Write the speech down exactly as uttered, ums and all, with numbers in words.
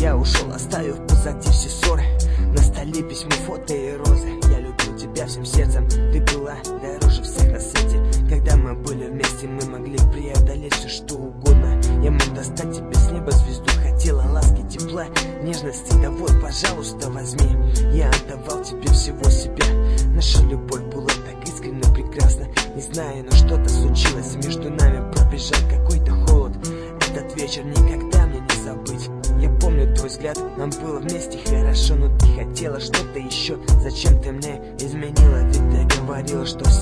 я ушел, оставив позади все ссоры. На столе письмо, фото и розы. Я любил тебя всем сердцем, ты была дороже всех на свете. Когда мы были вместе, мы могли преодолеть все что угодно. Я мог достать тебе с неба звезду, хотела ласки, тепла, нежности. Да вот, пожалуйста, возьми. Я отдавал тебе всего себя. Наша любовь была так искренне прекрасна. Не знаю, но что-то случилось между нами, пробежал какой-то холод. Этот вечер никогда мне не забыть. Я помню твой взгляд, нам было вместе хорошо, но ты хотела что-то еще. Зачем ты мне изменила? Ведь ты говорила, что